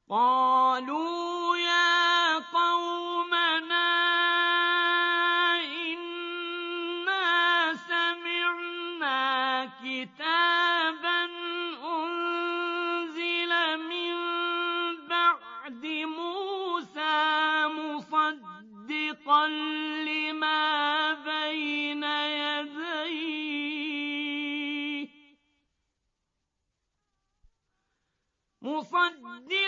قالوا يا قومنا إنا سمعنا كتابا أنزل من بعد موسى مصدقا لما بين يديه